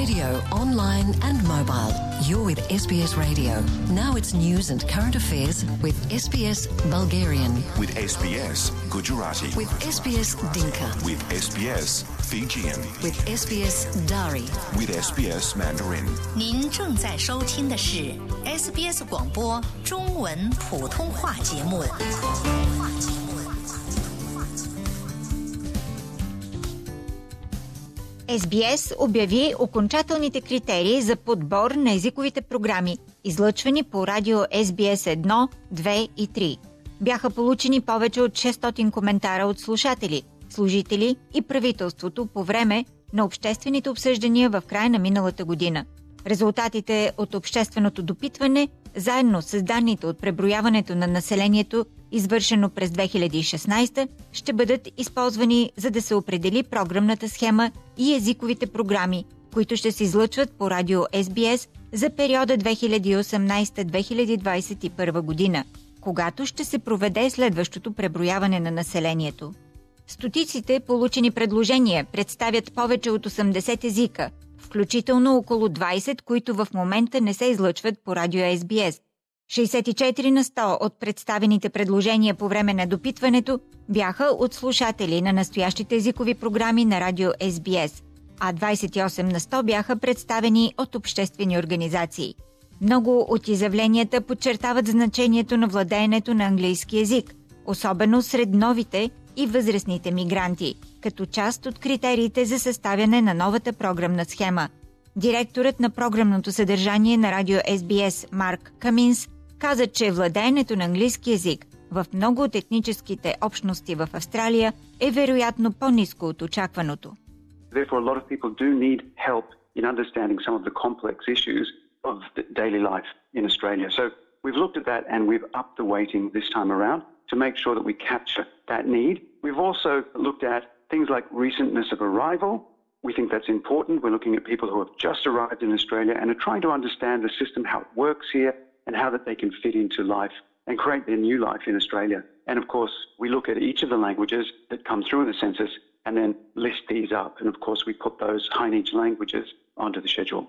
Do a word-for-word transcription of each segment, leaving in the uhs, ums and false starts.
radio, online and mobile. You're with S B S Radio. Now it's news and current affairs with S B S Bulgarian. With S B S Gujarati. With S B S Dinka. With S B S Fijian. With S B S Dari. With S B S Mandarin. 您正在收听的是 S B S 广播中文普通话节目。 Ес Би Ес обяви окончателните критерии за подбор на езиковите програми, излъчвани по радио Ес Би Ес едно, две и три. Бяха получени повече от шестстотин коментара от слушатели, служители и правителството по време на обществените обсъждания в края на миналата година. Резултатите от общественото допитване, заедно с данните от преброяването на населението, извършено през две хиляди и шестнадесета, ще бъдат използвани, за да се определи програмната схема и езиковите програми, които ще се излъчват по радио Ес Би Ес за периода две хиляди и осемнадесета - две хиляди двадесет и първа година, когато ще се проведе следващото преброяване на населението. Стотиците получени предложения представят повече от осемдесет езика, включително около двадесет, които в момента не се излъчват по радио Ес Би Ес. шейсет и четири на сто от представените предложения по време на допитването бяха от слушатели на настоящите езикови програми на радио Ес Би Ес, а двадесет и осем на сто бяха представени от обществени организации. Много от изявленията подчертават значението на владеенето на английски език, особено сред новите и възрастните мигранти, като част от критериите за съставяне на новата програмна схема. Директорът на програмното съдържание на радио Ес Би Ес Марк Каминс каза, че владеенето на английски език в много от етническите общности в Австралия е вероятно по-ниско от очакваното. Therefore, a lot of people do need help in understanding some of the complex issues of daily life in Australia. So we've looked at that and we've upped the weighting this time around to make sure that we capture that need. We've also looked at things like recentness of arrival. We think that's important. We're looking at people who have just arrived in Australia and are trying to understand the system, how it works here, and how that they can fit into life and create their new life in Australia. And of course, we look at each of the languages that come through in the census and then list these up. And of course, we put those high needs languages onto the schedule.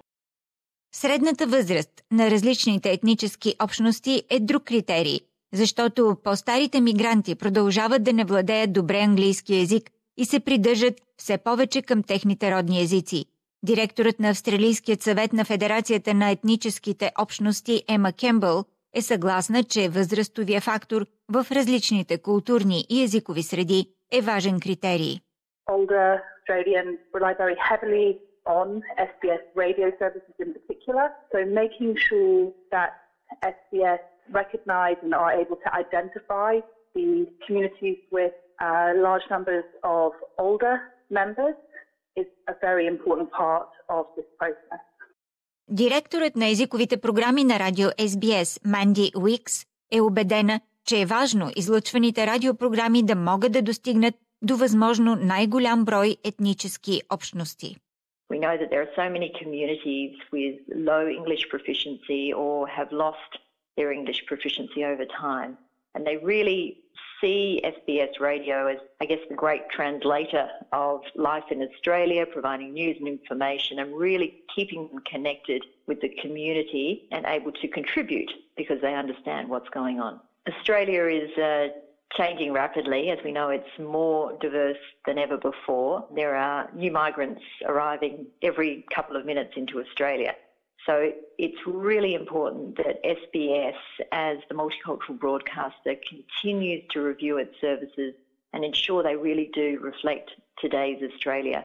Средната възраст на различните етнически общности е друг критерий, защото по-старите мигранти продължават да не владеят добре английски език и се придържат все повече към техните родни езици. Директорът на Австралийският съвет на Федерацията на етническите общности Ема Кембъл е съгласна, че възрастовия фактор в различните културни и езикови среди е важен критерий. Older Australians rely very heavily on Ес Би Ес radio services in particular, so making sure that Ес Би Ес recognize and are able to identify the communities with uh, large numbers of older members is a very important part of this process. Директорът на езиковите програми на радио Ес Би Ес Манди Уикс е убедена, че е важно излъчваните радиопрограми да могат да достигнат до възможно най-голям брой етнически общности. We know that there are so many communities with low English proficiency or have lost their English proficiency over time, and they really see Ес Би Ес radio as, I guess, the great translator of life in Australia, providing news and information and really keeping them connected with the community and able to contribute because they understand what's going on. Australia is uh, changing rapidly. As we know, it's more diverse than ever before. There are new migrants arriving every couple of minutes into Australia. So it's really important that Ес Би Ес, as the multicultural broadcaster, continues to review its services and ensure they really do reflect today's Australia.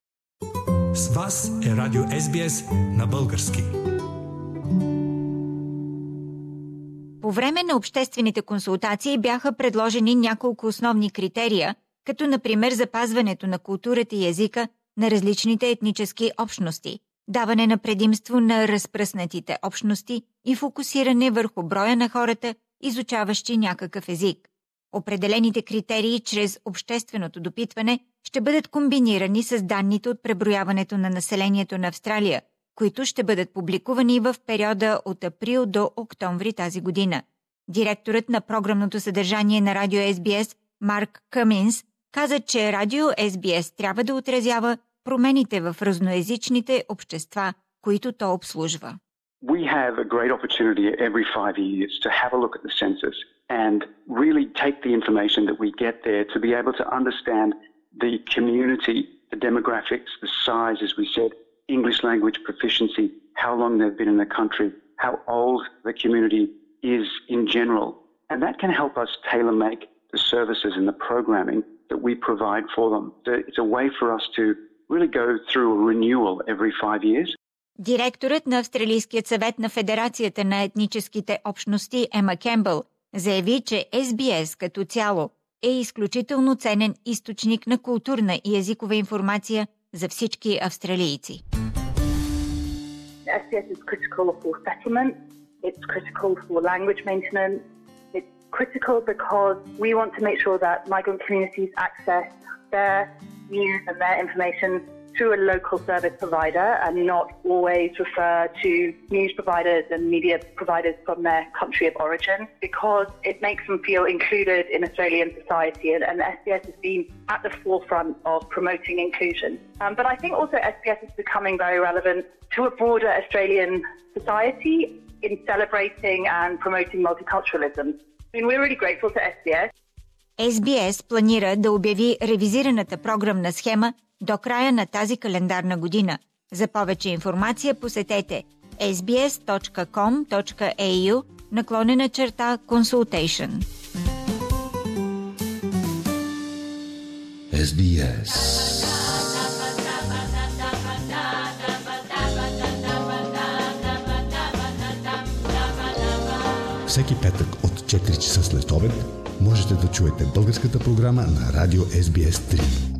С вас е радио Ес Би Ес на български. По време на обществените консултации бяха предложени няколко основни критерия, като например запазването на културата и езика на различните етнически общности, даване на предимство на разпръснатите общности и фокусиране върху броя на хората, изучаващи някакъв език. Определените критерии чрез общественото допитване ще бъдат комбинирани с данните от преброяването на населението на Австралия, които ще бъдат публикувани в периода от април до октомври тази година. Директорът на програмното съдържание на радио Ес Би Ес Марк Каминс каза, че радио Ес Би Ес трябва да отразява промените в разноезичните общества които то обслужва. We have a great opportunity every five years to have a look at the census and really take the information that we get there to be able to understand the community, the demographics, the size, as we said, English language proficiency, how long they've been in the country, how old the community is in general. And that can help us tailor-make the services and the programming that we provide for them. It's a way for us to really go through a renewal every five years. Директорът на Австралийският съвет на Федерацията на етническите общности Ема Кембъл заяви, че Ес Би Ес като цяло е изключително ценен източник на културна и езикова информация за всички австралийци. Ес Би Ес is critical for settlement, it's critical for language maintenance, it's critical because we want to make sure that migrant communities access their news and their information through a local service provider and not always refer to news providers and media providers from their country of origin, because it makes them feel included in Australian society, and, and Ес Би Ес has been at the forefront of promoting inclusion. Um, but I think also Ес Би Ес is becoming very relevant to a broader Australian society in celebrating and promoting multiculturalism. I mean, we're really grateful to Ес Би Ес. Ес Би Ес планира да обяви ревизираната програмна схема до края на тази календарна година. За повече информация посетете ес би ес точка ком точка ей ю наклонена черта consultation. Ес Би Ес. Всеки петък от четири часа след обед можете да чуете българската програма на радио Ес Би Ес три.